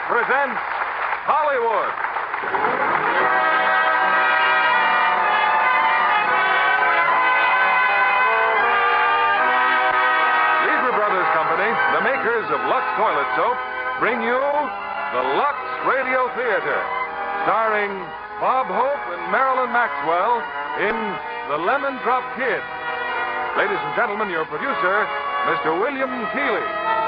presents Hollywood. Lever Brothers Company, the makers of Lux Toilet Soap, bring you the Lux Radio Theater, starring Bob Hope and Marilyn Maxwell in The Lemon Drop Kid. Ladies and gentlemen, your producer, Mr. William Keighley.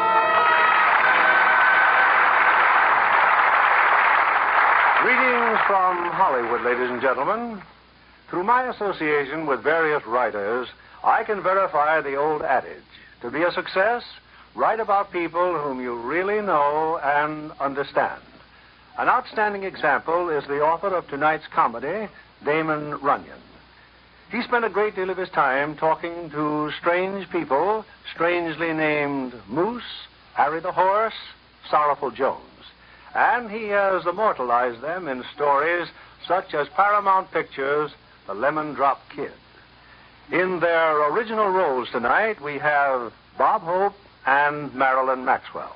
Greetings from Hollywood, ladies and gentlemen. Through my association with various writers, I can verify the old adage. To be a success, write about people whom you really know and understand. An outstanding example is the author of tonight's comedy, Damon Runyon. He spent a great deal of his time talking to strange people, strangely named Moose, Harry the Horse, Sorrowful Jones. And he has immortalized them in stories such as Paramount Pictures' The Lemon Drop Kid. In their original roles tonight, we have Bob Hope and Marilyn Maxwell.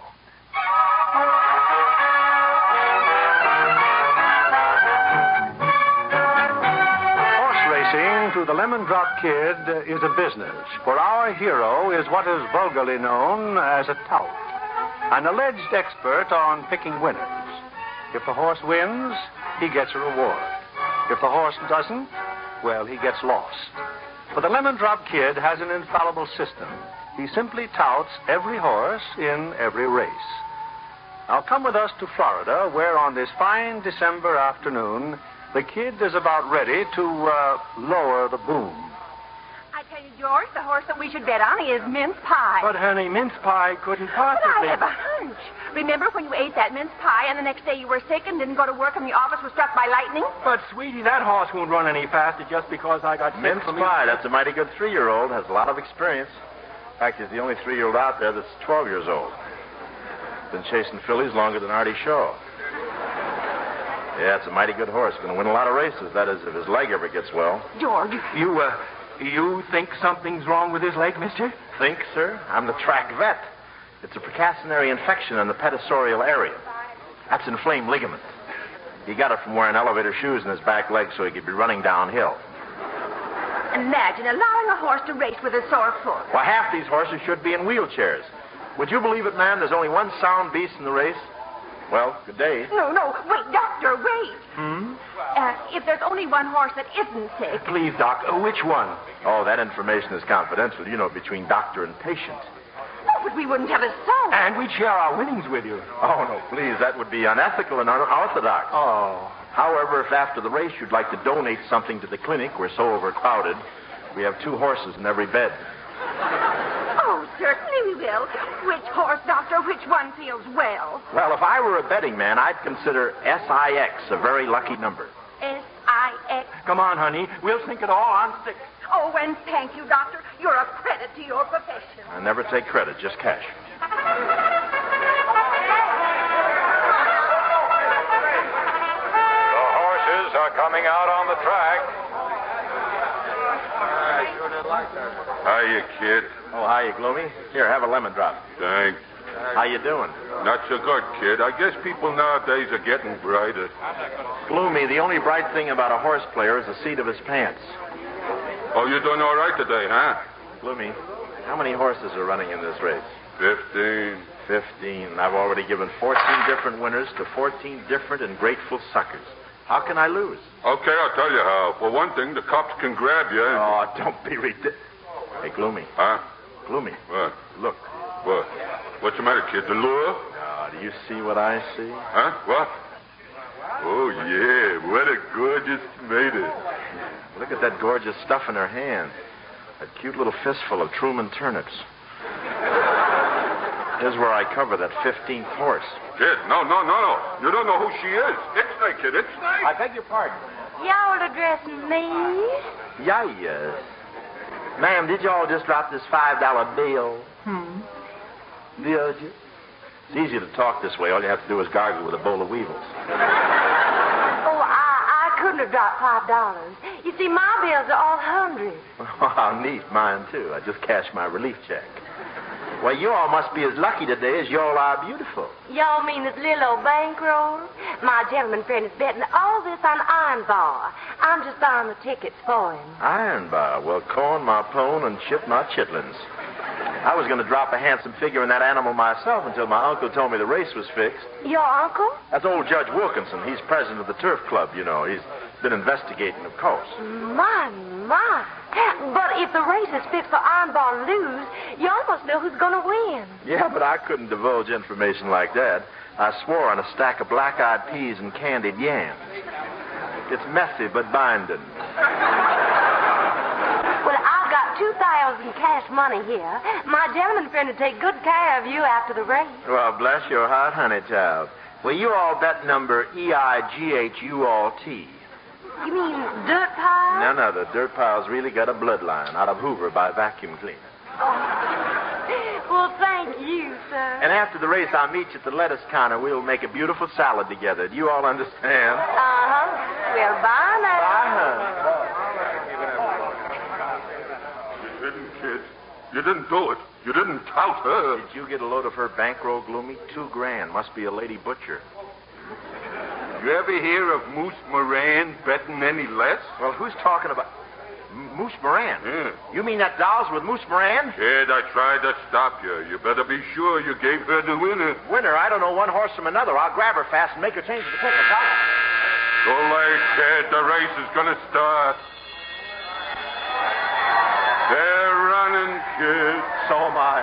Horse racing to The Lemon Drop Kid is a business, for our hero is what is vulgarly known as a tout. An alleged expert on picking winners. If the horse wins, he gets a reward. If the horse doesn't, well, he gets lost. But the Lemon Drop Kid has an infallible system. He simply touts every horse in every race. Now come with us to Florida, where on this fine December afternoon, the kid is about ready to lower the boom. I tell you, George, the horse that we should bet on is Mince Pie. But, honey, mince pie couldn't But possibly... I have a hunch. Remember when you ate that mince pie and the next day you were sick and didn't go to work and the office was struck by lightning? But, sweetie, that horse won't run any faster just because I got sick Mince from Pie, that's a mighty good 3-year-old, has a lot of experience. In fact, he's the only 3-year-old out there that's 12 years old. Been chasing fillies longer than Artie Shaw. Yeah, it's a mighty good horse. Going to win a lot of races, that is, if his leg ever gets well. George. You think something's wrong with his leg, mister? Think, sir? I'm the track vet. It's a precautionary infection in the pedicorial area. That's inflamed ligament. He got it from wearing elevator shoes in his back leg so he could be running downhill. Imagine allowing a horse to race with a sore foot. Well, half these horses should be in wheelchairs. Would you believe it, ma'am? There's only one sound beast in the race. Well, good day. No, wait, doctor, wait. If there's only one horse that isn't sick. Please, Doc, which one? Oh, that information is confidential, you know, between doctor and patient. Oh, but we wouldn't have a soul. And we'd share our winnings with you. Oh, no, please, that would be unethical and unorthodox. Oh. However, if after the race you'd like to donate something to the clinic, we're so overcrowded, we have 2 horses in every bed. Oh, certainly we will. Which horse, doctor? Which one feels well? Well, if I were a betting man, I'd consider SIX a very lucky number. SIX. Come on, honey. We'll sink it all on 6. Oh, and thank you, doctor. You're a credit to your profession. I never take credit, just cash. The horses are coming out on the track. Hiya, kid. Oh, hiya, Gloomy. Here, have a lemon drop. Thanks. How you doing? Not so good, kid. I guess people nowadays are getting brighter. Gloomy, the only bright thing about a horse player is the seat of his pants. Oh, you're doing all right today, huh? Gloomy, how many horses are running in this race? 15. 15. I've already given 14 different winners to 14 different and grateful suckers. How can I lose? Okay, I'll tell you how. For one thing, the cops can grab you. Oh, don't be ridiculous. Hey, Gloomy. Huh? Gloomy. What? Look. What? What's the matter, kid? The lure? Oh, do you see what I see? Huh? What? Oh, yeah. What a gorgeous tomato. Look at that gorgeous stuff in her hand. That cute little fistful of Truman turnips. Here's where I cover that 15th horse. Kid, no. You don't know who she is. Ixnay, kid, Ixnay. I beg your pardon. Y'all addressing me? Yes. Ma'am, did you all just drop this $5 bill? Did you? It's easy to talk this way. All you have to do is gargle with a bowl of weevils. Oh, I couldn't have dropped $5. You see, my bills are all hundreds. Oh, how neat. Mine, too. I just cashed my relief check. Well, you all must be as lucky today as you all are beautiful. Y'all mean this little old bankroll? My gentleman friend is betting all this on Iron Bar. I'm just buying the tickets for him. Iron Bar. Well, corn my pone and chip my chitlins. I was going to drop a handsome figure in that animal myself until my uncle told me the race was fixed. Your uncle? That's old Judge Wilkinson. He's president of the Turf Club, you know. He's been investigating, of course. My. But if the race is fixed for Iron Bar to lose, y'all must know who's going to win. Yeah, but I couldn't divulge information like that. I swore on a stack of black-eyed peas and candied yams. It's messy, but binding. Well, I've got 2,000 cash money here. My gentleman friend will take good care of you after the race. Well, bless your heart, honey child. Well, you all bet number EIGHUALT. You mean dirt pile? No, the dirt pile's really got a bloodline out of Hoover by vacuum cleaner. Oh. Well, thank you, sir. And after the race, I'll meet you at the lettuce counter. We'll make a beautiful salad together. Do you all understand? Uh-huh. Well, bye now. You didn't, kid. You didn't do it. You didn't tout her. Did you get a load of her bankroll, Gloomy? $2,000. Must be a lady butcher. You ever hear of Moose Moran betting any less? Well, who's talking about... Moose Moran? Yeah. You mean that doll's with Moose Moran? Kid, I tried to stop you. You better be sure you gave her the winner. Winner? I don't know one horse from another. I'll grab her fast and make her change the ticket. Too late, kid. The race is going to start. They're running, kid. So am I.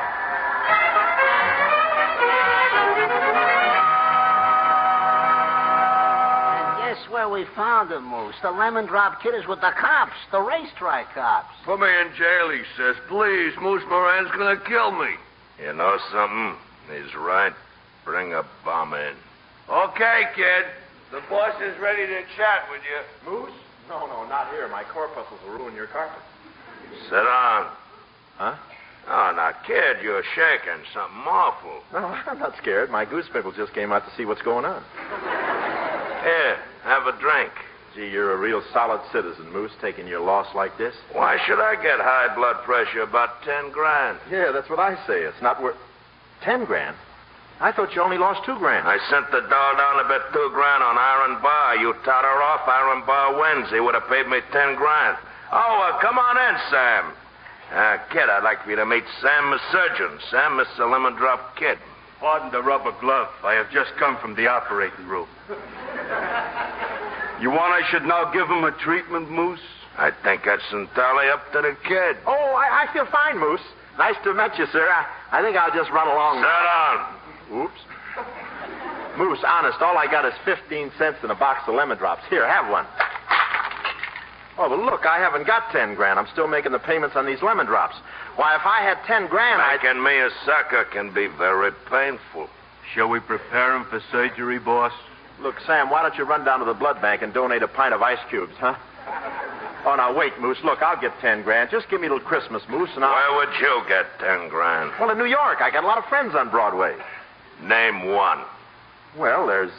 Where we found him, Moose. The Lemon Drop Kid is with the cops, the racetrack cops. Put me in jail, he says. Please, Moose Moran's gonna kill me. You know something? He's right. Bring a bomb in. Okay, kid. The boss is ready to chat with you. Moose? No, not here. My corpuscles will ruin your carpet. Sit down. Huh? Oh, now, kid, you're shaking. Something awful. No, I'm not scared. My goose pickle just came out to see what's going on. Here, have a drink. Gee, you're a real solid citizen, Moose, taking your loss like this. Why should I get high blood pressure? About $10,000. Yeah, that's what I say. It's not worth... $10,000? I thought you only lost $2,000. I sent the doll down to bet $2,000 on Iron Bar. You tot her off, Iron Bar wins. He would have paid me $10,000. Oh, come on in, Sam. Kid, I'd like for you to meet Sam, the surgeon. Sam, Mr. Lemon Drop Kid. Pardon the rubber glove. I have just come from the operating room. You want I should now give him a treatment, Moose? I think that's entirely up to the kid. Oh, I feel fine, Moose. Nice to meet you, sir. I think I'll just run along. Sit down. Oops. Moose, honest, all I got is 15 cents in a box of lemon drops. Here, have one. Oh, but look, I haven't got $10,000. I'm still making the payments on these lemon drops. Why, if I had $10,000, Making me a sucker can be very painful. Shall we prepare him for surgery, boss? Look, Sam, why don't you run down to the blood bank and donate a pint of ice cubes, huh? Oh, now, wait, Moose. Look, I'll get $10,000. Just give me till Christmas, Moose, and I'll... Where would you get $10,000? Well, in New York. I got a lot of friends on Broadway. Name one. Well, there's,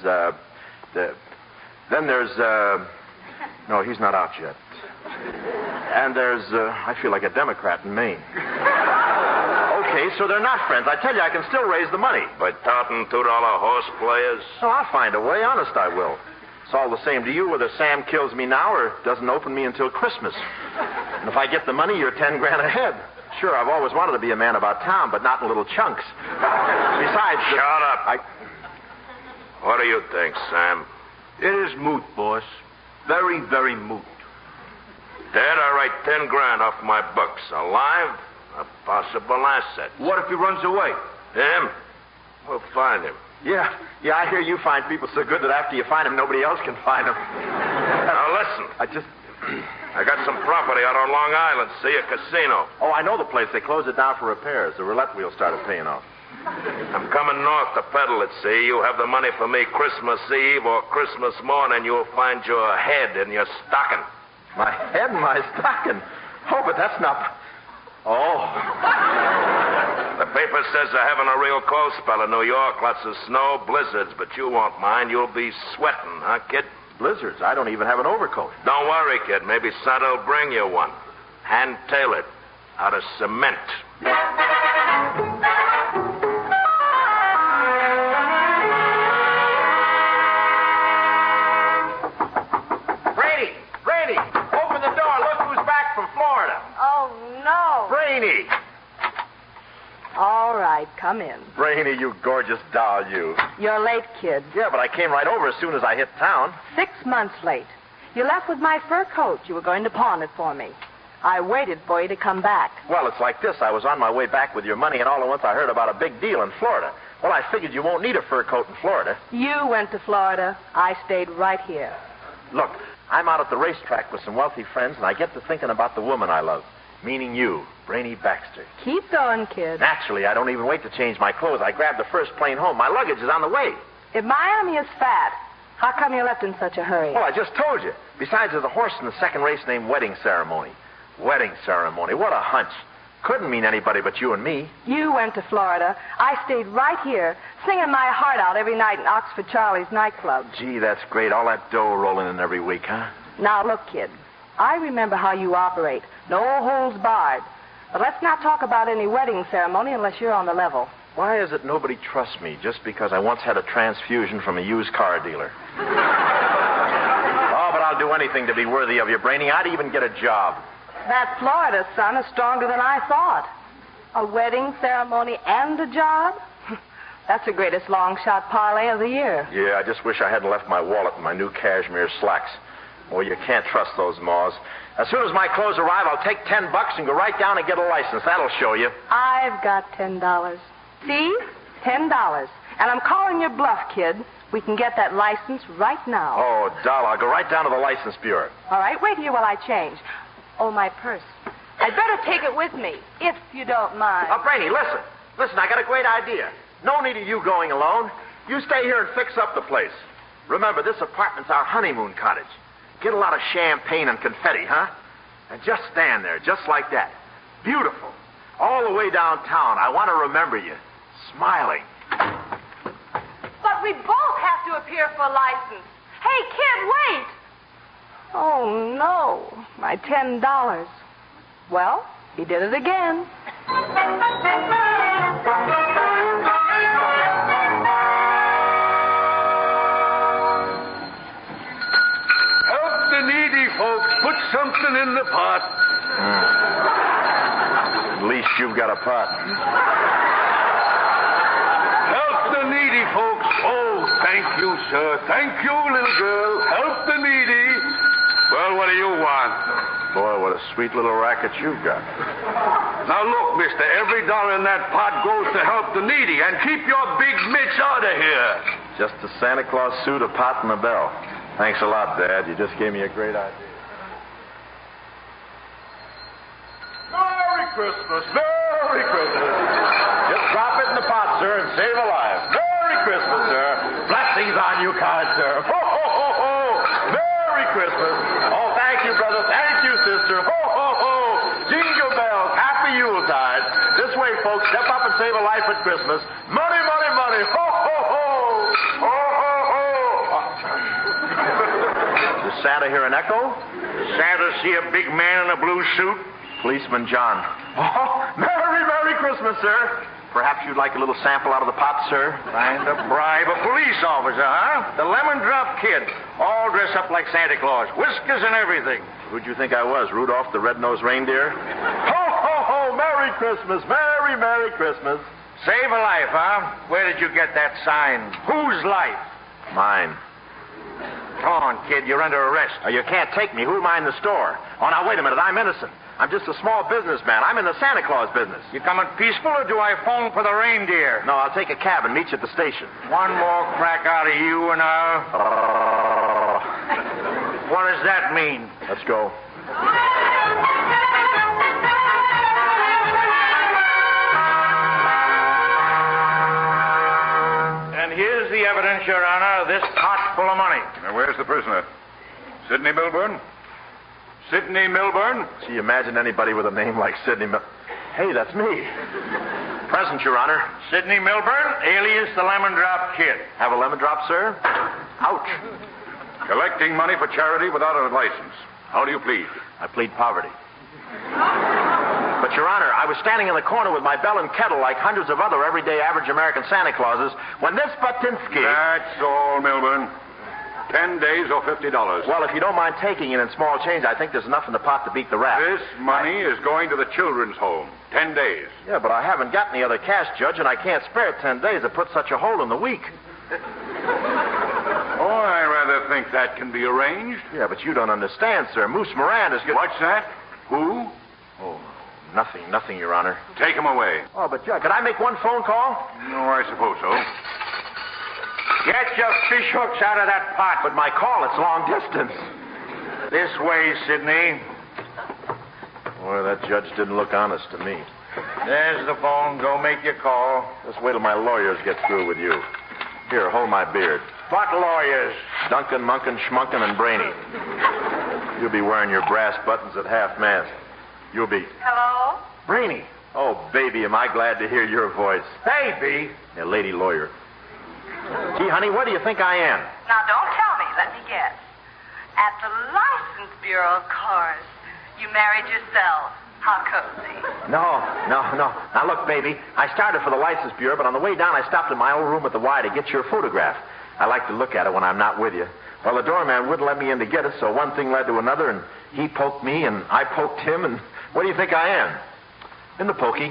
Then there's, No, he's not out yet. And there's, I feel like a Democrat in Maine. Okay, so they're not friends. I tell you, I can still raise the money. By touting $2 horse players? So I'll find a way. Honest, I will. It's all the same to you whether Sam kills me now or doesn't open me until Christmas. And if I get the money, you're $10,000 ahead. Sure, I've always wanted to be a man about town, but not in little chunks. Besides... Shut up. What do you think, Sam? It is moot, boss. Very, very moot. Dead, I write $10,000 off my books. Alive, a possible asset. What if he runs away? Him? We'll find him. Yeah, I hear you find people so good that after you find them, nobody else can find them. Now, listen. I got some property out on Long Island. See a casino. Oh, I know the place. They closed it down for repairs. The roulette wheel started paying off. I'm coming north to peddle it, see? You have the money for me Christmas Eve or Christmas morning. You'll find your head in your stocking. My head in my stocking? Oh, but that's not... Oh. The paper says they're having a real cold spell in New York. Lots of snow, blizzards, but you won't mind. You'll be sweating, huh, kid? Blizzards? I don't even have an overcoat. Don't worry, kid. Maybe Santa will bring you one. Hand-tailored. Out of cement. Brainy, open the door. Look who's back from Florida. Oh, no. Brainy. All right, come in. Brainy, you gorgeous doll, you. You're late, kid. Yeah, but I came right over as soon as I hit town. 6 months late. You left with my fur coat. You were going to pawn it for me. I waited for you to come back. Well, it's like this. I was on my way back with your money, and all at once I heard about a big deal in Florida. Well, I figured you won't need a fur coat in Florida. You went to Florida. I stayed right here. Look, I'm out at the racetrack with some wealthy friends, and I get to thinking about the woman I love, meaning you, Brainy Baxter. Keep going, kid. Naturally, I don't even wait to change my clothes. I grab the first plane home. My luggage is on the way. If Miami is fat, how come you left in such a hurry? Well, I just told you. Besides, there's a horse in the second race named Wedding Ceremony. Wedding Ceremony. What a hunch. Couldn't mean anybody but you and me. You went to Florida. I stayed right here, singing my heart out every night in Oxford Charlie's nightclub. Gee, that's great. All that dough rolling in every week, huh? Now, look, kid. I remember how you operate. No holds barred. But let's not talk about any wedding ceremony unless you're on the level. Why is it nobody trusts me just because I once had a transfusion from a used car dealer? Oh, but I'll do anything to be worthy of you, Brainy. I'd even get a job. That Florida sun is stronger than I thought. A wedding ceremony and a job? That's the greatest long-shot parlay of the year. Yeah, I just wish I hadn't left my wallet and my new cashmere slacks. Oh, you can't trust those maws. As soon as my clothes arrive, I'll take $10 and go right down and get a license. That'll show you. I've got $10. See? $10. And I'm calling your bluff, kid. We can get that license right now. Oh, doll, I'll go right down to the license bureau. All right, wait here while I change. Oh, my purse. I'd better take it with me, if you don't mind. Oh, Brainy, listen. Listen, I got a great idea. No need of you going alone. You stay here and fix up the place. Remember, this apartment's our honeymoon cottage. Get a lot of champagne and confetti, huh? And just stand there, just like that. Beautiful. All the way downtown. I want to remember you. Smiling. But we both have to appear for a license. Hey, kid, wait. Oh, no. My $10. Well, he did it again. Help the needy folks. Put something in the pot. At least you've got a pot. Help the needy folks. Oh, thank you, sir. Thank you, little girl. Help the needy. Well, what do you want? Boy, what a sweet little racket you've got. Now, look, mister, every dollar in that pot goes to help the needy, and keep your big mitts out of here. Just a Santa Claus suit, a pot, and a bell. Thanks a lot, Dad. You just gave me a great idea. Merry Christmas. Merry Christmas. Just drop it in the pot, sir, and save a life. Merry Christmas, sir. Blessings on you, kind sir. Ho, ho, ho, ho. Merry Christmas. Oh, thank you, brother. Thank you, sister. Ho, ho, ho. Jingle bells. Happy Yuletide. This way, folks. Step up and save a life at Christmas. Money, money, money. Ho, ho, ho. Ho, ho, ho. Does Santa hear an echo? Santa see a big man in a blue suit? Policeman John. Oh, Merry, Merry Christmas, sir. Perhaps you'd like a little sample out of the pot, sir? Trying to bribe a police officer, huh? The Lemon Drop Kid, all dressed up like Santa Claus, whiskers and everything. Who'd you think I was, Rudolph the Red-Nosed Reindeer? Ho, ho, ho, Merry Christmas, Merry, Merry Christmas. Save a life, huh? Where did you get that sign? Whose life? Mine. Come on, kid, you're under arrest. Oh, you can't take me. Who am I in the store? Oh, now, wait a minute, I'm innocent. I'm just a small businessman. I'm in the Santa Claus business. You coming peaceful, or do I phone for the reindeer? No, I'll take a cab and meet you at the station. One more crack out of you and I'll... What does that mean? Let's go. And here's the evidence, Your Honor, of this pot full of money. Now, where's the prisoner? Sidney Milburn? Sidney Milburn? Gee, imagine anybody with a name like Sidney Hey, that's me. Present, Your Honor. Sidney Milburn, alias the Lemon Drop Kid. Have a lemon drop, sir? Ouch. Collecting money for charity without a license. How do you plead? I plead poverty. But, Your Honor, I was standing in the corner with my bell and kettle like hundreds of other everyday average American Santa Clauses when this Batinsky... That's all, Milburn. 10 days or $50. Well, if you don't mind taking it in small change, I think there's enough in the pot to beat the rap. This money is going to the children's home. 10 days. Yeah, but I haven't got any other cash, Judge, and I can't spare 10 days to put such a hole in the week. Oh, I rather think that can be arranged. Yeah, but you don't understand, sir. Moose Moran is good. What's that? Who? Oh, nothing, Your Honor. Take him away. Oh, but, Judge, could I make one phone call? No, I suppose so. Get your fish hooks out of that pot. But my call, it's long distance. This way, Sidney. Boy, that judge didn't look honest to me. There's the phone. Go make your call. Just wait till my lawyers get through with you. Here, hold my beard. What lawyers? Duncan, Munkin, Schmunkin, and Brainy. You'll be wearing your brass buttons at half-mast. You'll be... Hello? Brainy. Oh, baby, am I glad to hear your voice. Baby? Yeah, lady lawyer. Gee, honey, where do you think I am? Now, don't tell me. Let me guess. At the License Bureau, of course. You married yourself. How cozy. No. Now, look, baby, I started for the License Bureau, but on the way down, I stopped in my old room at the Y to get your photograph. I like to look at it when I'm not with you. Well, the doorman wouldn't let me in to get it, so one thing led to another, and he poked me, and I poked him, and where do you think I am? In the pokey.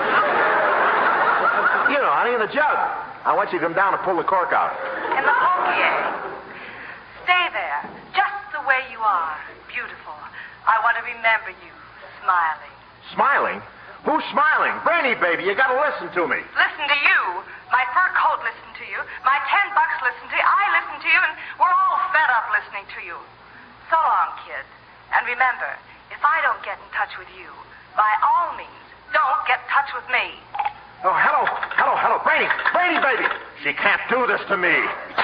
You know, honey, in the jug. I want you to come down and pull the cork out. In the pokey, eh? Stay there, just the way you are. Beautiful. I want to remember you, smiling. Smiling? Who's smiling? Brainy, baby, you gotta listen to me. Listen to you. My fur coat listened to you. My $10 listened to you. I listened to you, and we're all fed up listening to you. So long, kid. And remember, if I don't get in touch with you, by all means, don't get in touch with me. Oh, hello. Brainy, baby. She can't do this to me.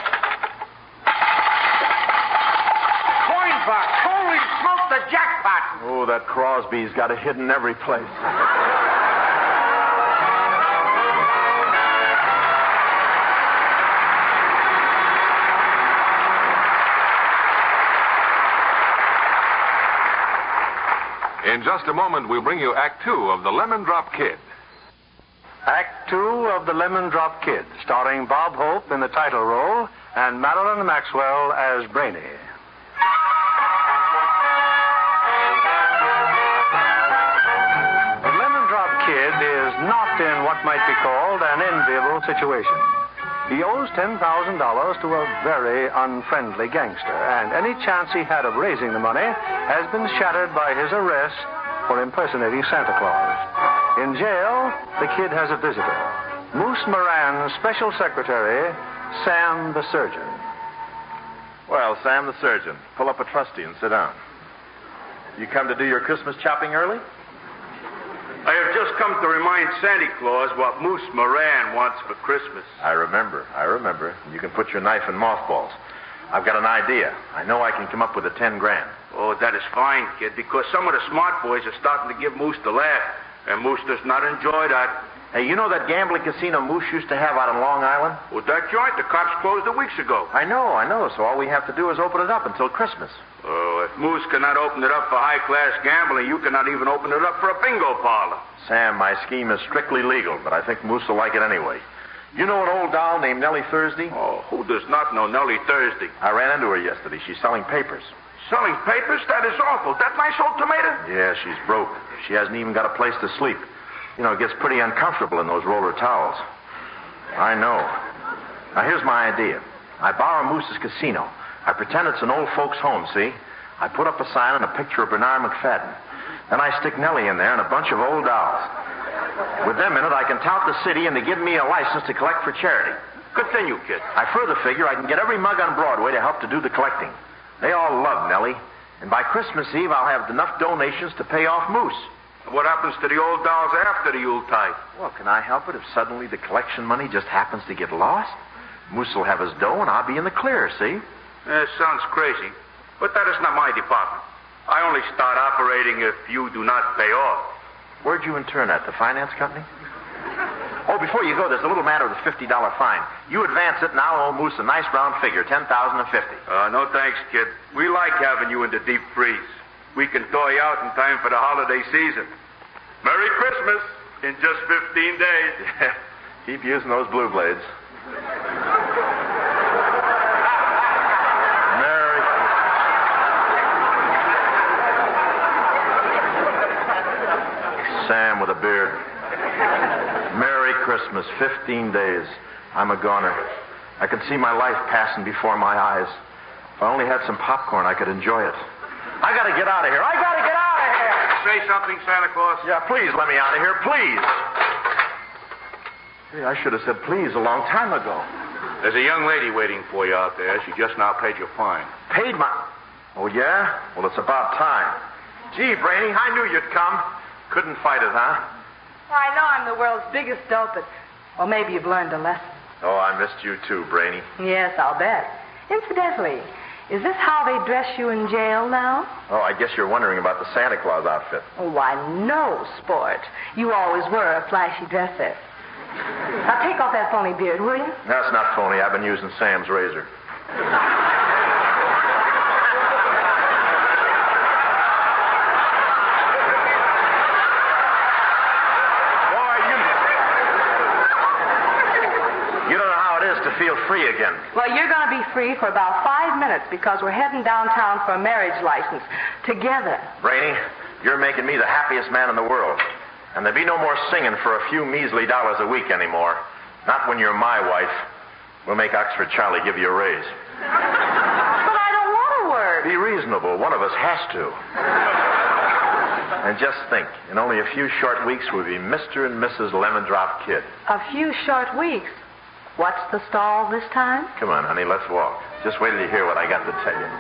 Coin box. Holy smoke, the jackpot. Oh, that Crosby's got it hidden every place. In just a moment, we'll bring you Act Two of The Lemon Drop Kid. Act 2 of The Lemon Drop Kid, starring Bob Hope in the title role and Marilyn Maxwell as Brainy. The Lemon Drop Kid is not in what might be called an enviable situation. He owes $10,000 to a very unfriendly gangster, and any chance he had of raising the money has been shattered by his arrest for impersonating Santa Claus. In jail, the kid has a visitor. Moose Moran's special secretary, Sam the Surgeon. Well, Sam the Surgeon, pull up a trustee and sit down. You come to do your Christmas shopping early? I have just come to remind Santa Claus what Moose Moran wants for Christmas. I remember. You can put your knife in mothballs. I've got an idea. I know I can come up with the 10 grand. Oh, that is fine, kid, because some of the smart boys are starting to give Moose the laugh. And Moose does not enjoy that. Hey, you know that gambling casino Moose used to have out on Long Island? Well, that joint, the cops closed it weeks ago. I know. So all we have to do is open it up until Christmas. Oh, if Moose cannot open it up for high-class gambling, you cannot even open it up for a bingo parlor. Sam, my scheme is strictly legal, but I think Moose will like it anyway. You know an old doll named Nellie Thursday? Oh, who does not know Nellie Thursday? I ran into her yesterday. She's selling papers. Selling papers? That is awful. That nice old tomato? Yeah, she's broke. She hasn't even got a place to sleep. You know, it gets pretty uncomfortable in those roller towels. I know. Now, here's my idea. I borrow Moose's casino. I pretend it's an old folks' home, see? I put up a sign and a picture of Bernard McFadden. Then I stick Nellie in there and a bunch of old dolls. With them in it, I can tout the city and they give me a license to collect for charity. Continue, kid. I further figure I can get every mug on Broadway to help to do the collecting. They all love Nellie. And by Christmas Eve, I'll have enough donations to pay off Moose. What happens to the old dolls after the Yuletide? Well, can I help it if suddenly the collection money just happens to get lost? Moose will have his dough and I'll be in the clear, see? Sounds crazy. But that is not my department. I only start operating if you do not pay off. Where'd you intern at? The finance company? Oh, before you go, there's a little matter of the $50 fine. You advance it, and I'll owe Moose a nice round figure, $10,050. No thanks, kid. We like having you in the deep freeze. We can thaw you out in time for the holiday season. Merry Christmas in just 15 days. Yeah, keep using those blue blades. Merry Christmas. Sam with a beard. Merry Christmas, 15 days. I'm a goner. I can see my life passing before my eyes. If I only had some popcorn, I could enjoy it. I gotta get out of here. I gotta get out of here! Say something, Santa Claus. Yeah, please let me out of here, please. Hey, I should have said please a long time ago. There's a young lady waiting for you out there. She just now paid your fine. Paid my... Oh, yeah? Well, it's about time. Gee, Brainy, I knew you'd come. Couldn't fight it, huh? I know I'm the world's biggest dope, but... Well, maybe you've learned a lesson. Oh, I missed you too, Brainy. Yes, I'll bet. Incidentally, is this how they dress you in jail now? Oh, I guess you're wondering about the Santa Claus outfit. Oh, why, no, sport. You always were a flashy dresser. Now, take off that phony beard, will you? That's not phony. I've been using Sam's razor. Feel free again. Well, you're going to be free for about 5 minutes because we're heading downtown for a marriage license together. Brainy, you're making me the happiest man in the world. And there'll be no more singing for a few measly dollars a week anymore. Not when you're my wife. We'll make Oxford Charlie give you a raise. But I don't want to work. Be reasonable. One of us has to. And just think, in only a few short weeks, we'll be Mr. and Mrs. Lemon Drop Kid. A few short weeks? What's the stall this time? Come on, honey, let's walk. Just wait till you hear what I got to tell you.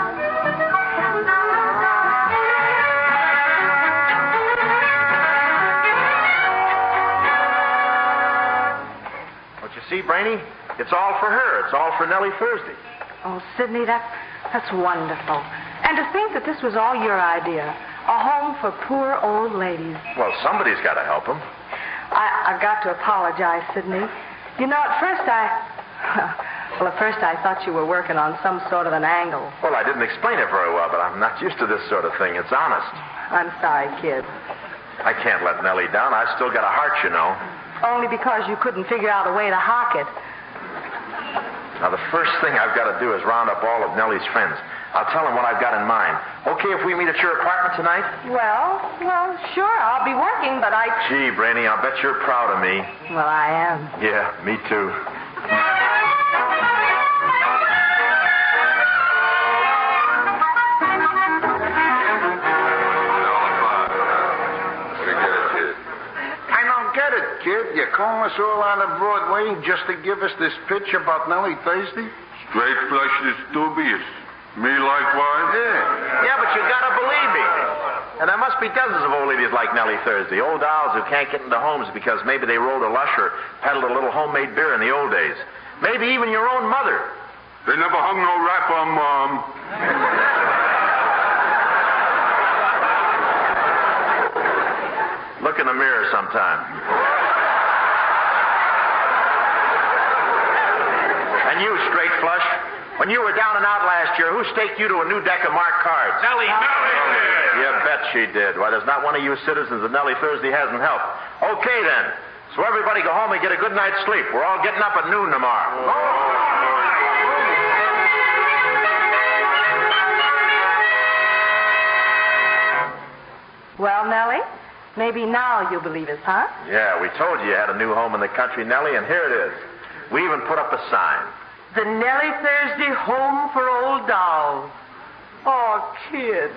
What you see, Brainy? It's all for her. It's all for Nellie Thursday. Oh, Sidney, that's wonderful. And to think that this was all your idea. A home for poor old ladies. Well, somebody's got to help them. I've got to apologize, Sidney. You know, at first I thought you were working on some sort of an angle. Well, I didn't explain it very well, but I'm not used to this sort of thing. It's honest. I'm sorry, kid. I can't let Nellie down. I've still got a heart, you know. Only because you couldn't figure out a way to hock it. Now, the first thing I've got to do is round up all of Nellie's friends. I'll tell them what I've got in mind. Okay if we meet at your apartment tonight? Well, sure. I'll be working, but Gee, Brainy, I'll bet you're proud of me. Well, I am. Yeah, me too. I don't get it, kid. You call us all out of Broadway just to give us this pitch about Nellie Thursday? Straight flush is dubious. Me likewise? Yeah, but you gotta believe me. And there must be dozens of old ladies like Nellie Thursday. Old dolls who can't get into homes because maybe they rolled a lush or peddled a little homemade beer in the old days. Maybe even your own mother. They never hung no rap on Mom. Look in the mirror sometime. And you, straight flush. When you were down and out last year, who staked you to a new deck of marked cards? Nellie did. You bet she did. Why, there's not one of you citizens that Nellie Thursday hasn't helped. Okay, then. So everybody go home and get a good night's sleep. We're all getting up at noon tomorrow. Well, Nellie, maybe now you'll believe us, huh? Yeah, we told you had a new home in the country, Nellie, and here it is. We even put up a sign. The Nellie Thursday Home for Old Dolls. Oh, kid.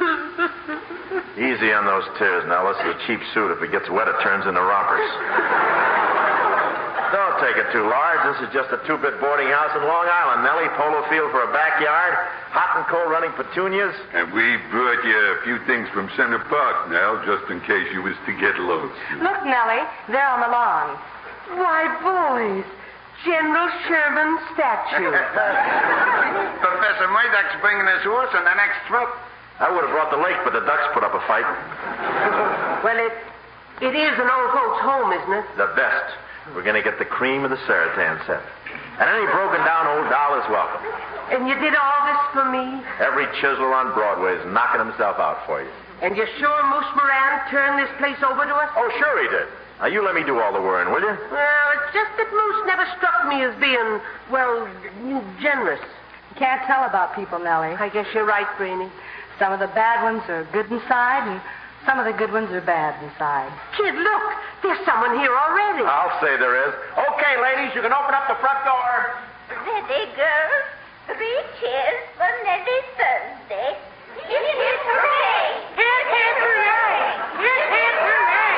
Easy on those tears, now. This is a cheap suit. If it gets wet, it turns into rompers. Don't take it too large. This is just a two-bit boarding house in Long Island, Nellie. Polo field for a backyard. Hot and cold running petunias. And we brought you a few things from Center Park, now, just in case you was to get lost. Look, Nellie, they're on the lawn. Why, boys, General Sherman's statue. Professor Murdoch's bringing his horse on the next trip. I would have brought the lake, but the ducks put up a fight. Well, it is an old folks' home, isn't it? The best. We're going to get the cream of the Saratan set. And any broken-down old doll is welcome. And you did all this for me? Every chiseler on Broadway is knocking himself out for you. And you're sure Moose Moran turned this place over to us? Oh, sure he did. Now, you let me do all the worrying, will you? Well, it's just that Moose never struck me as being, well, generous. You can't tell about people, Nellie. I guess you're right, Brainy. Some of the bad ones are good inside, and some of the good ones are bad inside. Kid, look. There's someone here already. I'll say there is. Okay, ladies, you can open up the front door. Ready, girls? 3 cheers for Nellie Thursday. Hip, hip, hooray! Hip, hip, hooray! Hip, hip, hooray!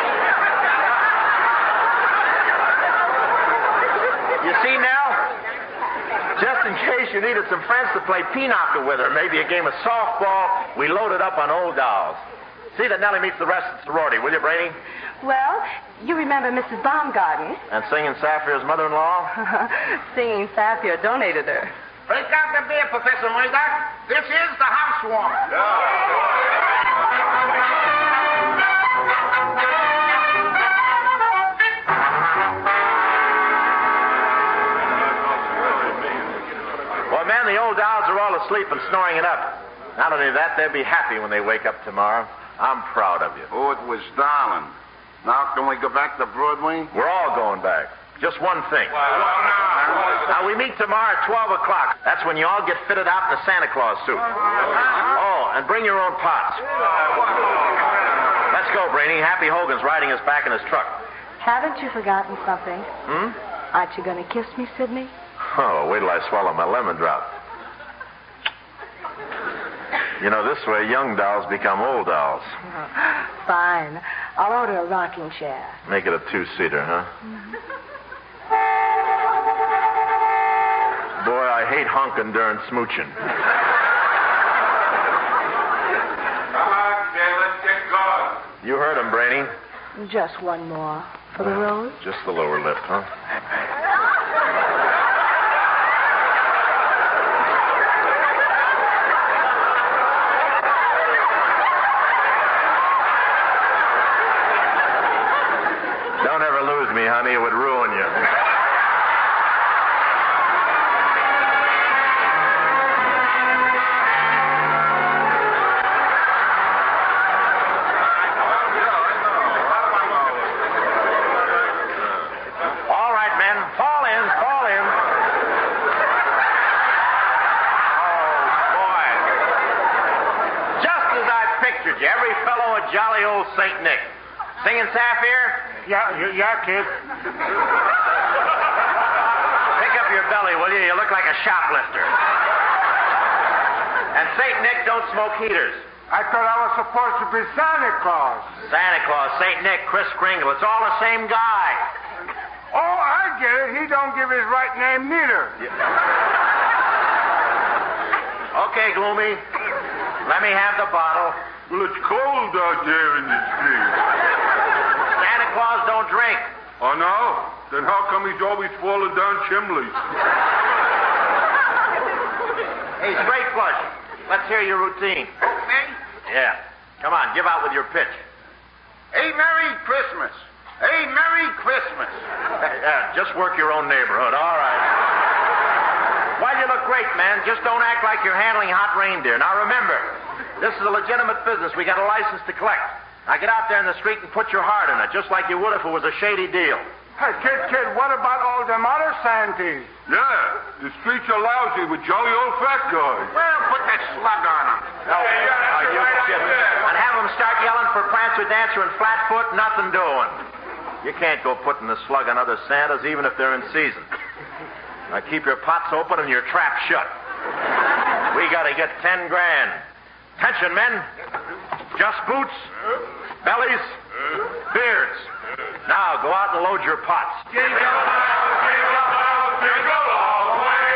You see now? Just in case you needed some friends to play pinochle with or maybe a game of softball, we loaded up on old dolls. See that Nellie meets the rest of the sorority, will you, Brady? Well, you remember Mrs. Baumgarten? And Singing Sapphire's mother-in-law? Singing Sapphire donated her. Break out the beer, Professor Murdoch. This is the housewarming. Well, man, the old dolls are all asleep and snoring it up. Not only that, they'll be happy when they wake up tomorrow. I'm proud of you. Oh, it was darling. Now can we go back to Broadway? We're all going back. Just one thing. Now, we meet tomorrow at 12 o'clock. That's when you all get fitted out in a Santa Claus suit. Oh, and bring your own pots. Let's go, Brainy. Happy Hogan's riding us back in his truck. Haven't you forgotten something? Aren't you going to kiss me, Sidney? Oh, wait till I swallow my lemon drop. You know, this way young dolls become old dolls. Fine. I'll order a rocking chair. Make it a 2-seater, huh? Boy, I hate honking during smooching. Come on, kid, let's get going. You heard him, Brainy. Just one more. For the rose? Just the lower lip, huh? Don't ever lose me, honey. It would ruin you. All right, men. Fall in. Fall in. Oh, boy. Just as I pictured you. Every fellow a jolly old St. Nick. Singing Sapphire? Yeah, kid. Pick up your belly, will you? You look like a shoplifter. And St. Nick don't smoke heaters. I thought I was supposed to be Santa Claus. Santa Claus, St. Nick, Kris Kringle. It's all the same guy. Oh, I get it. He don't give his right name neither. Okay, Gloomy. Let me have the bottle. Well, it's cold out there in the street. Santa Claus don't drink. Oh, no? Then how come he's always falling down chimneys? Hey, Straight Flush, let's hear your routine. Me? Yeah. Come on, give out with your pitch. Hey, Merry Christmas. Hey, Merry Christmas. Just work your own neighborhood, all right. Well, you look great, man. Just don't act like you're handling hot reindeer. Now, remember, this is a legitimate business. We got a license to collect. Now, get out there in the street and put your heart in it, just like you would if it was a shady deal. Hey, kid, what about all them other Santies? Yeah, the streets are lousy with jolly old fat guys. Well, put that slug on him. You shit. And have them start yelling for Prancer, Dancer, and Flatfoot, nothing doing. You can't go putting the slug on other Santas, even if they're in season. Now, keep your pots open and your trap shut. We got to get 10 grand. Attention, men. Just boots, bellies, beards. Now, go out and load your pots. Jingle bells, jingle all the way.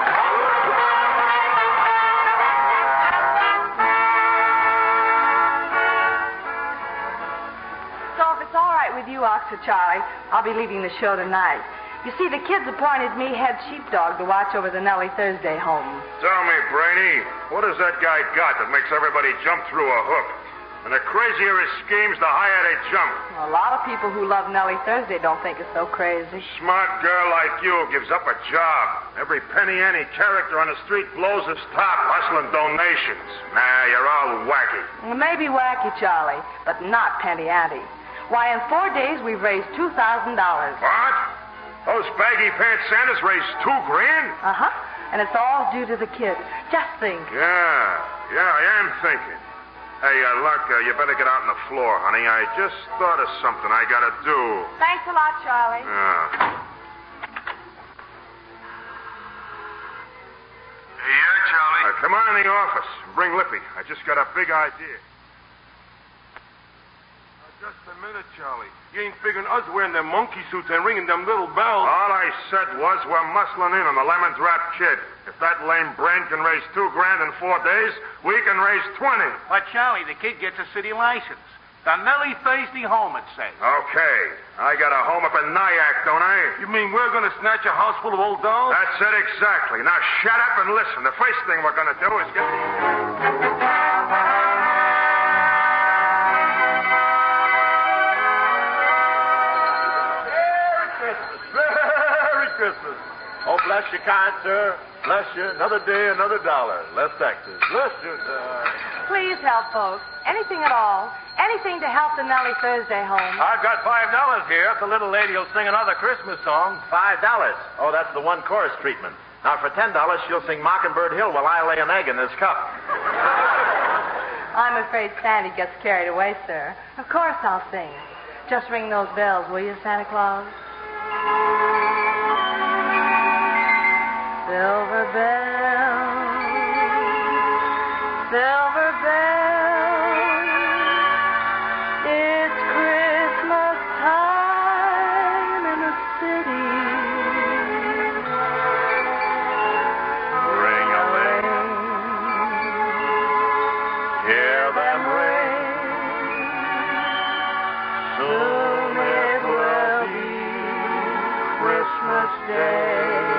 So if it's all right with you, Oxford Charlie, I'll be leaving the show tonight. You see, the kids appointed me head sheepdog to watch over the Nellie Thursday home. Tell me, Brainy, what has that guy got that makes everybody jump through a hoop? And the crazier his schemes, the higher they jump. A lot of people who love Nellie Thursday don't think it's so crazy. Smart girl like you gives up a job. Every penny any character on the street blows his top, hustling donations. Nah, you're all wacky. Well, maybe wacky, Charlie, but not Penny Ante. Why, in 4 days, we've raised $2,000. What? Those baggy pants Santas raised $2,000? Uh-huh. And it's all due to the kid. Just think. Yeah, I am thinking. Hey, Luck, you better get out on the floor, honey. I just thought of something I gotta do. Thanks a lot, Charlie. Yeah, Charlie? Come on in the office. Bring Lippy. I just got a big idea. Just a minute, Charlie. You ain't figuring us wearing them monkey suits and ringing them little bells. All I said was we're muscling in on the Lemon Drop Kid. If that lame brain can raise $2,000 in 4 days, we can raise 20. But, Charlie, the kid gets a city license. The Nellie Thursday home, it says. Okay. I got a home up in Nyack, don't I? You mean we're going to snatch a house full of old dolls? That's it exactly. Now shut up and listen. The first thing we're going to do is get... Christmas. Oh, bless you, kind sir. Bless you. Another day, another dollar. Less taxes. Bless you, Please help, folks. Anything at all. Anything to help the Nellie Thursday home. I've got $5 here if the little lady will sing another Christmas song. $5? Oh, that's the one chorus treatment. Now, for $10, she'll sing Mockingbird Hill while I lay an egg in this cup. I'm afraid Sandy gets carried away, sir. Of course I'll sing. Just ring those bells, will you, Santa Claus? Silver bells, silver bells, it's Christmas time in the city. Ring-a-ling, hear them ring. Soon it will be Christmas Day.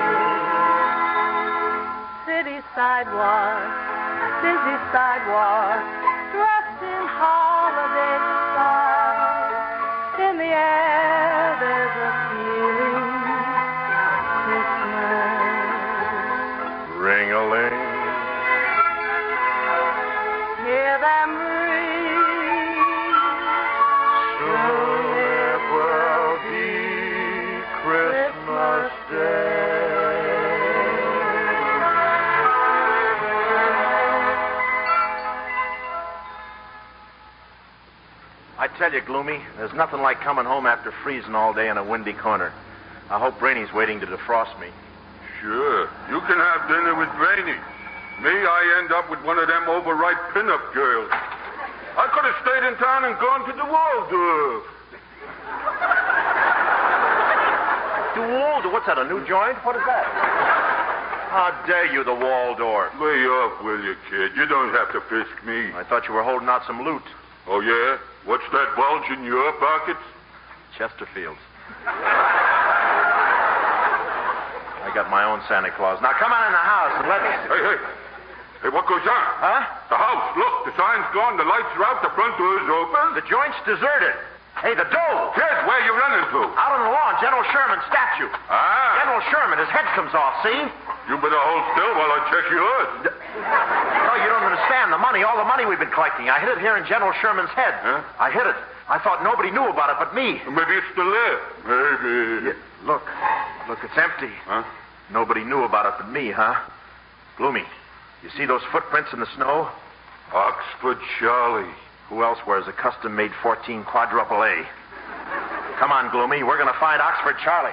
City sidewalk, busy sidewalk, dressed in holiday style. In the air, there's a feeling Christmas. Ring-a-ling. Hear them ring. Soon it will be Christmas Day. I tell you, Gloomy, there's nothing like coming home after freezing all day in a windy corner. I hope Brainy's waiting to defrost me. Sure. You can have dinner with Brainy. Me, I end up with one of them overripe pinup girls. I could have stayed in town and gone to the Waldorf. The Waldorf? What's that, a new joint? What is that? How dare you, the Waldorf? Lay off, will you, kid? You don't have to fisk me. I thought you were holding out some loot. Oh, yeah? What's that bulge in your pockets? Chesterfields. I got my own Santa Claus. Now, come on in the house and let's... Hey, what goes on? Huh? The house. Look, the sign's gone, the lights are out, the front door's open. The joint's deserted. Hey, the dough. Yes, where you running to? Out on the lawn, General Sherman's statue. Ah. General Sherman, his head comes off, see? You better hold still while I check yours. No, you don't understand. The money, all the money we've been collecting. I hid it here in General Sherman's head. Huh? I hid it. I thought nobody knew about it but me. Maybe it's still there. Maybe. Yeah, look, it's empty. Huh? Nobody knew about it but me, huh? Gloomy, you see those footprints in the snow? Oxford Charlie. Who else wears a custom-made 14 quadruple A? Come on, Gloomy. We're going to find Oxford Charlie.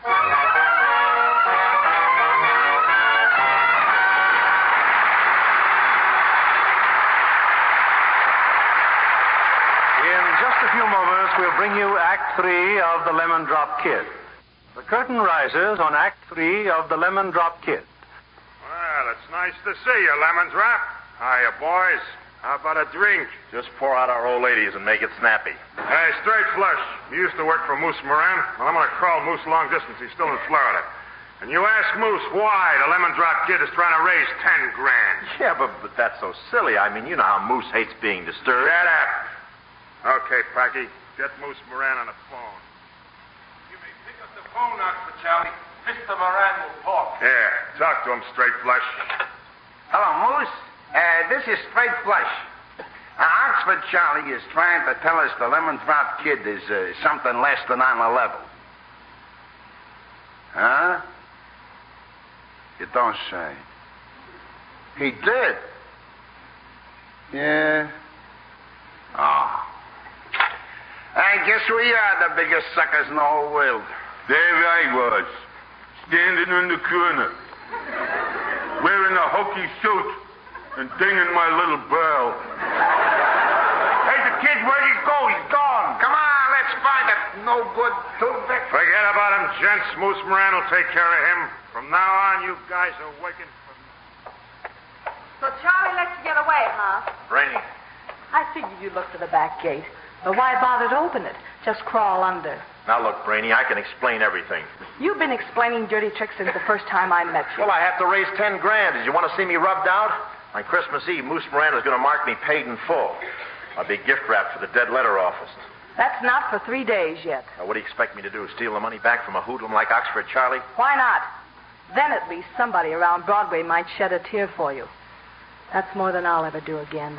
In just a few moments, we'll bring you Act 3 of The Lemon Drop Kid. The curtain rises on Act 3 of The Lemon Drop Kid. Well, it's nice to see you, Lemon Drop. Hiya, boys. How about a drink? Just pour out our old ladies and make it snappy. Hey, straight flush. You used to work for Moose Moran. Well, I'm going to call Moose long distance. He's still in Florida. And you ask Moose why the Lemon Drop Kid is trying to raise $10,000. Yeah, but that's so silly. I mean, you know how Moose hates being disturbed. Shut up. Okay, Packy. Get Moose Moran on the phone. You may pick up the phone, Oxford Charlie. Mr. Moran will talk. Yeah, talk to him, Straight Flush. Hello, Moose. This is Straight Flush. Oxford Charlie is trying to tell us the Lemon Drop Kid is something less than on the level. Huh? You don't say. He did? Yeah. Oh. I guess we are the biggest suckers in the whole world. There I was, standing in the corner, wearing a hokey suit and dinging my little bell. Hey, the kid, where'd he go? He's gone. Come on, let's find it. No good. Forget about him, gents. Moose Moran will take care of him. From now on, you guys are working for me. So Charlie lets you get away, huh? Brainy. I figured you'd look for the back gate. But why bother to open it? Just crawl under. Now, look, Brainy, I can explain everything. You've been explaining dirty tricks since the first time I met you. Well, I have to raise 10 grand. Did you want to see me rubbed out? On Christmas Eve, Moose Moran is going to mark me paid in full. A big gift wrap for the dead letter office. That's not for 3 days yet. Now, what do you expect me to do? Steal the money back from a hoodlum like Oxford Charlie? Why not? Then at least somebody around Broadway might shed a tear for you. That's more than I'll ever do again.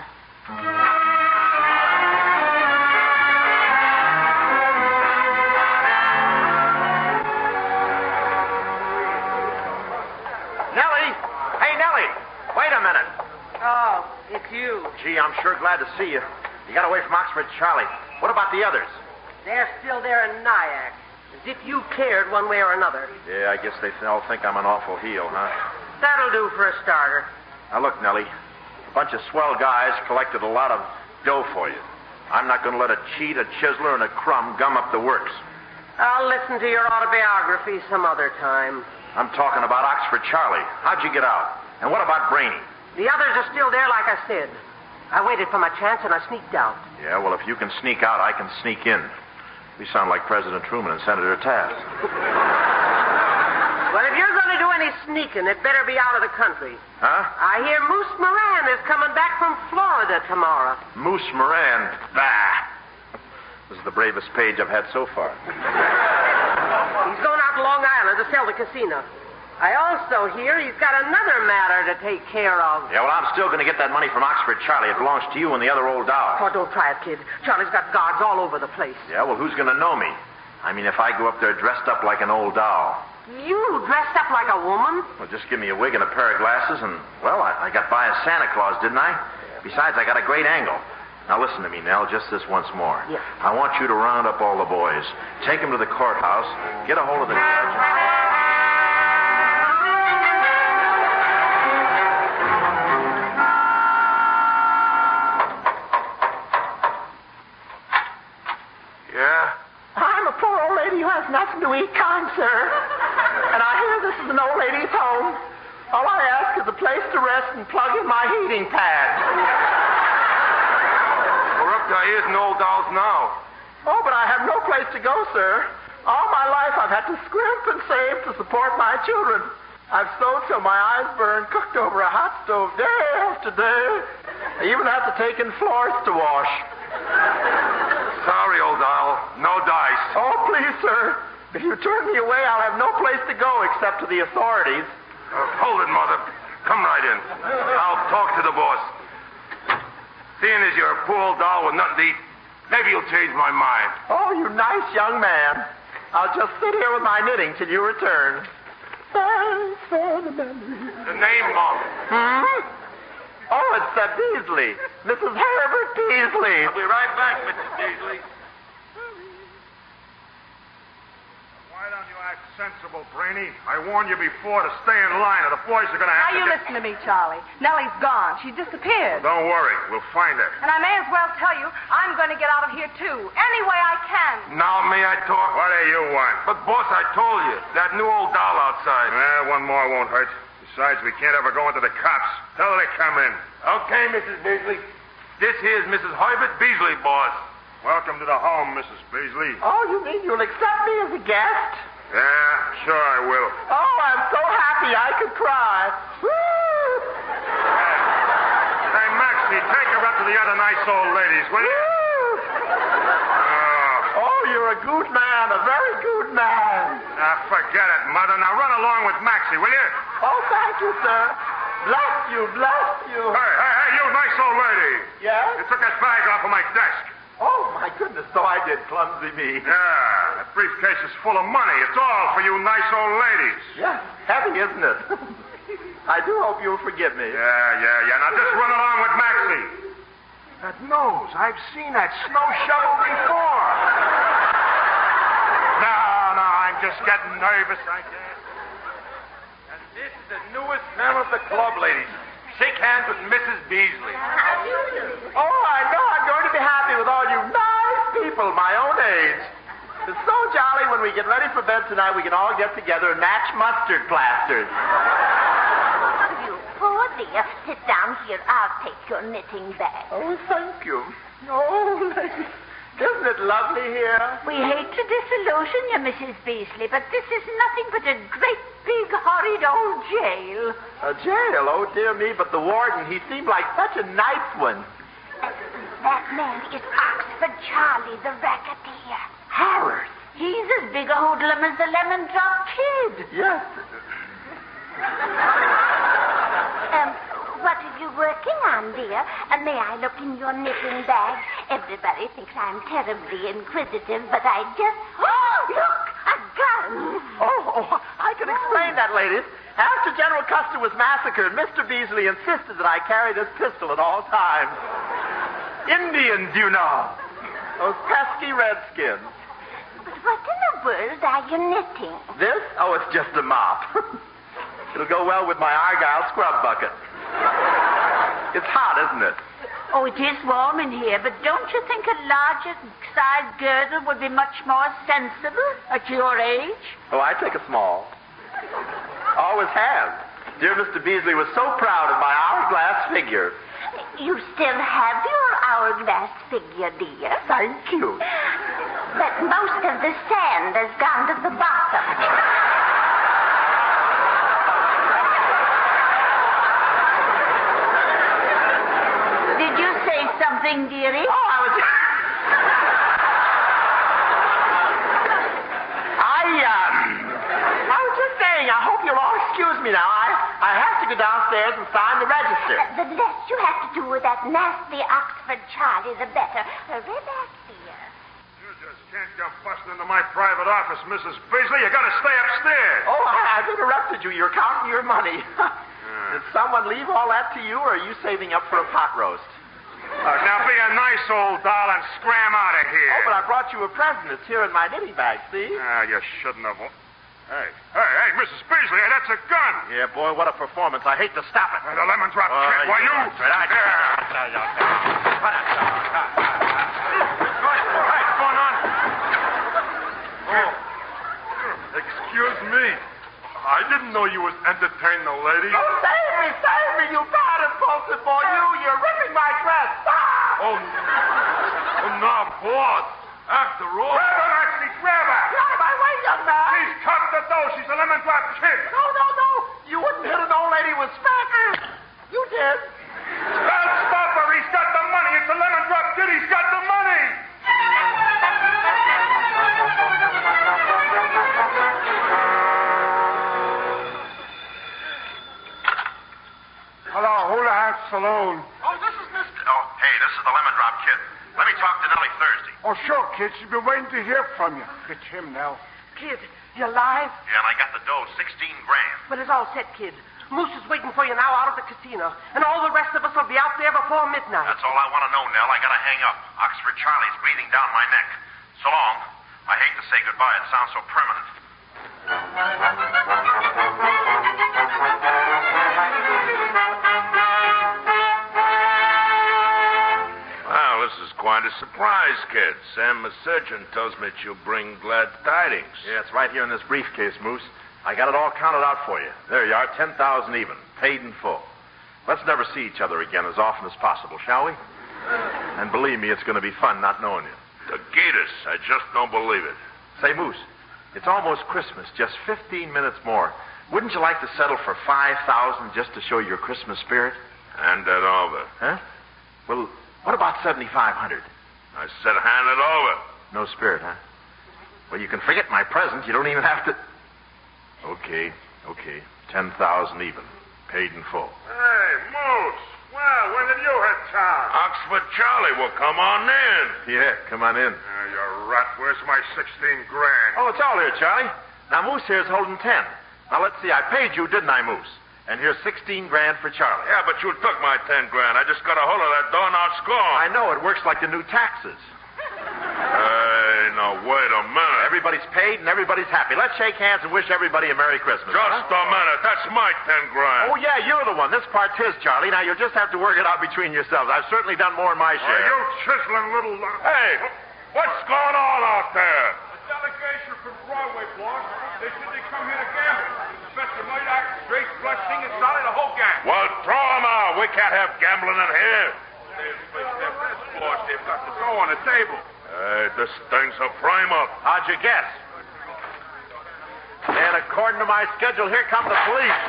Nellie! Hey, Nellie! Wait a minute. Oh, it's you. Gee, I'm sure glad to see you. You got away from Oxford Charlie. What about the others? They're still there in Nyack. As if you cared one way or another. Yeah, I guess they all think I'm an awful heel, huh? That'll do for a starter. Now, look, Nellie. A bunch of swell guys collected a lot of dough for you. I'm not going to let a cheat, a chiseler, and a crumb gum up the works. I'll listen to your autobiography some other time. I'm talking about Oxford Charlie. How'd you get out? And what about Brainy? The others are still there, like I said. I waited for my chance and I sneaked out. Yeah, well, if you can sneak out, I can sneak in. We sound like President Truman and Senator Taft. Well, if you're going to do any sneaking, it better be out of the country. Huh? I hear Moose Moran is coming back from Florida tomorrow. Moose Moran? Bah! This is the bravest page I've had so far. He's going out to Long Island to sell the casino. I also hear he's got another matter to take care of. Yeah, well, I'm still going to get that money from Oxford Charlie. It belongs to you and the other old doll. Oh, don't try it, kid. Charlie's got guards all over the place. Yeah, well, who's going to know me? I mean, if I go up there dressed up like an old doll. You dressed up like a woman? Well, just give me a wig and a pair of glasses, and, well, I got by as Santa Claus, didn't I? Besides, I got a great angle. Now, listen to me, Nell, just this once more. Yes. I want you to round up all the boys, take them to the courthouse, get a hold of the judge. Nothing to eat, kind sir. And I hear this is an old lady's home. All I ask is a place to rest and plug in my heating pad. We're up to our ears in old dolls now. Oh, but I have no place to go, sir. All my life I've had to scrimp and save to support my children. I've sewed till my eyes burn, cooked over a hot stove day after day. I even have to take in floors to wash. Sorry, old doll. No dice. Oh, please, sir. If you turn me away, I'll have no place to go except to the authorities. Hold it, Mother. Come right in. I'll talk to the boss. Seeing as you're a poor old doll with nothing to eat, maybe you'll change my mind. Oh, you nice young man. I'll just sit here with my knitting till you return. Thanks for the memory. The name, Mom. Oh, it's Beasley. Mrs. Herbert Beasley. I'll be right back, Mrs. Beasley. Why don't you act sensible, Brainy? I warned you before to stay in line or the boys are going to have Now you listen to me, Charlie. Nellie's gone. She disappeared. Don't worry. We'll find her. And I may as well tell you, I'm going to get out of here, too. Any way I can. Now may I talk? What do you want? But, boss, I told you, that new old doll outside. One more won't hurt. Besides, we can't ever go into the cops. Tell her to come in. Okay, Mrs. Beasley. This here's Mrs. Herbert Beasley, boss. Welcome to the home, Mrs. Beasley. Oh, you mean you'll accept me as a guest? Yeah, sure I will. Oh, I'm so happy I could cry. Woo! Hey, Maxie, take her up to the other nice old ladies, will you? Woo! Oh, you're a good man, a very good man. Forget it, Mother. Now run along with Maxie, will you? Oh, thank you, sir. Bless you, bless you. Hey, you nice old lady. Yes? You took that bag off of my desk. Oh, my goodness, so I did. Clumsy me. Yeah, that briefcase is full of money. It's all for you nice old ladies. Yes, heavy, isn't it? I do hope you'll forgive me. Yeah. Now just run along with Maxie. That nose. I've seen that snow shovel before. No, I'm just getting nervous, I guess. And this is the newest member of the club, ladies. Shake hands with Mrs. Beasley. Oh, I know. I'm going to be happy with all you nice people my own age. It's so jolly when we get ready for bed tonight, we can all get together and match mustard plasters. You poor dear. Sit down here. I'll take your knitting bag. Oh, thank you. Oh, ladies. Isn't it lovely here? We hate to disillusion you, Mrs. Beasley, but this is nothing but a great big horrid old jail. A jail? Oh, dear me, but the warden, he seemed like such a nice one. That man is Oxford Charlie, the racketeer. Horrors. He's as big a hoodlum as the Lemon Drop Kid. Yes. What are you working on, dear? May I look in your knitting bag? Everybody thinks I'm terribly inquisitive, but I just... Oh, look! A gun! Oh, I can explain that, ladies. After General Custer was massacred, Mr. Beasley insisted that I carry this pistol at all times. Indians, you know. Those pesky redskins. But what in the world are you knitting? This? Oh, it's just a mop. It'll go well with my Argyle scrub bucket. It's hot, isn't it? Oh, it is warm in here, but don't you think a larger size girdle would be much more sensible at your age? Oh, I take a small. Always have. Dear Mr. Beasley was so proud of my hourglass figure. You still have your hourglass figure, dear? Thank you. But most of the sand has gone to the bottom. Did you say something, dearie? Oh, I was just saying, I hope you'll all excuse me now. I have to go downstairs and sign the register. The less you have to do with that nasty Oxford Charlie, the better. Hurry back, dear. You just can't come busting into my private office, Mrs. Beasley. You gotta stay upstairs. Oh, I've interrupted you. You're counting your money. Did someone leave all that to you, or are you saving up for a pot roast? Now be a nice old doll and scram out of here. Oh, but I brought you a present. It's here in my knitting bag, see? You shouldn't have... Hey, Mrs. Beasley, that's a gun. Yeah, boy, what a performance. I hate to stop it. The lemon drop kid. Why, you... What's going on? Oh, excuse me. I didn't know you was entertaining a lady. Oh, save me, you bad impulsive boy. You're ripping my dress. Stop! Oh, no, boss. After all... Grab her, Maxie, grab her. Get out of my way, young man. She's cut the dough. She's a lemon drop kid. No. You wouldn't hit an old lady with spankers. You did. Well, stop her. He's got the money. It's a lemon drop kid. He's got the money. Hello, Hula Hat Saloon. Oh, this is Mr. Oh, hey, this is the Lemon Drop Kid. Let me talk to Nellie Thursday. Oh, sure, kid. She's been waiting to hear from you. It's him, Nell. Kid, you alive? Yeah, and I got the dough, 16 grand. Well, it's all set, kid. Moose is waiting for you now out at the casino, and all the rest of us will be out there before midnight. That's all I want to know, Nell. I gotta hang up. Oxford Charlie's breathing down my neck. So long. I hate to say goodbye. It sounds so permanent. Well, this is quite a surprise, kid. Sam, the surgeon, tells me that you'll bring glad tidings. Yeah, it's right here in this briefcase, Moose. I got it all counted out for you. There you are, 10,000 even, paid in full. Let's never see each other again as often as possible, shall we? And believe me, it's going to be fun not knowing you. The Gatus, I just don't believe it. Say, Moose, it's almost Christmas, just 15 minutes more. Wouldn't you like to settle for 5,000 just to show your Christmas spirit? Hand that over. Huh? Well, what about 7,500? I said hand it over. No spirit, huh? Well, you can forget my present. You don't even have to... Okay. 10,000 even. Paid in full. Hey, Moose. Well, when did you hit town? Oxford Charlie will come on in. Yeah, come on in. You rat. Where's my 16 grand? Oh, it's all here, Charlie. Now, Moose here's holding 10. Now, let's see. I paid you, didn't I, Moose? And here's 16 grand for Charlie. Yeah, but you took my 10 grand. I just got a hold of that door, now it's gone. I know. It works like the new taxes. Hey, now, wait a minute. Everybody's paid and everybody's happy. Let's shake hands and wish everybody a Merry Christmas. Just a minute. That's my 10 grand. Oh, yeah, you're the one. This part's his, Charlie. Now, you'll just have to work it out between yourselves. I've certainly done more in my share. You chiseling little... Hey, what's going on out there? A delegation from Broadway, boss. They said they come here to gamble. Professor Murdoch, Drake, Flush, Singing, Solid, the whole gang. Well, throw them out. We can't have gambling in here. Boss, they've got the dough on the table. Hey, this thing's a frame-up. How'd you guess? And according to my schedule, here come the police.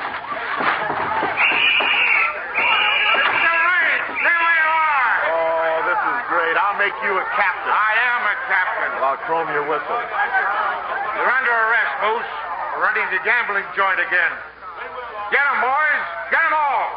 There we are. Oh, this is great. I'll make you a captain. I am a captain. Well, I'll chrome your whistle. You're under arrest, Moose. We're running the gambling joint again. Get 'em, boys. Get 'em all.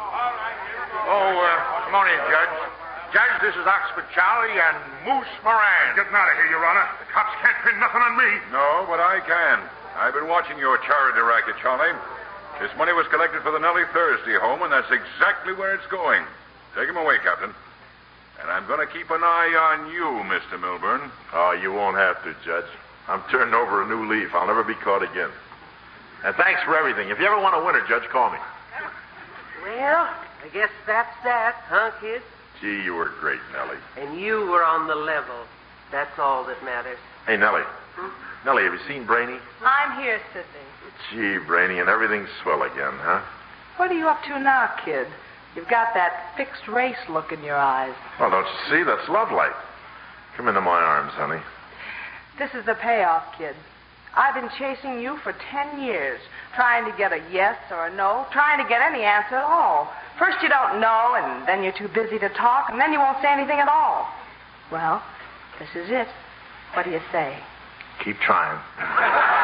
Come on in, Judge. Judge, this is Oxford Charlie and Moose Moran. Getting out of here, Your Honor. The cops can't pin nothing on me. No, but I can. I've been watching your charity racket, Charlie. This money was collected for the Nellie Thursday home, and that's exactly where it's going. Take him away, Captain. And I'm going to keep an eye on you, Mr. Milburn. Oh, you won't have to, Judge. I'm turning over a new leaf. I'll never be caught again. And thanks for everything. If you ever want a winner, Judge, call me. Well, I guess that's that, huh, kid? Gee, you were great, Nellie. And you were on the level. That's all that matters. Hey, Nellie. Nellie, have you seen Brainy? I'm here, Sidney. Gee, Brainy, and everything's swell again, huh? What are you up to now, kid? You've got that fixed race look in your eyes. Well, don't you see? That's love light. Come into my arms, honey. This is the payoff, kid. I've been chasing you for 10 years, trying to get a yes or a no, trying to get any answer at all. First you don't know, and then you're too busy to talk, and then you won't say anything at all. Well, this is it. What do you say? Keep trying.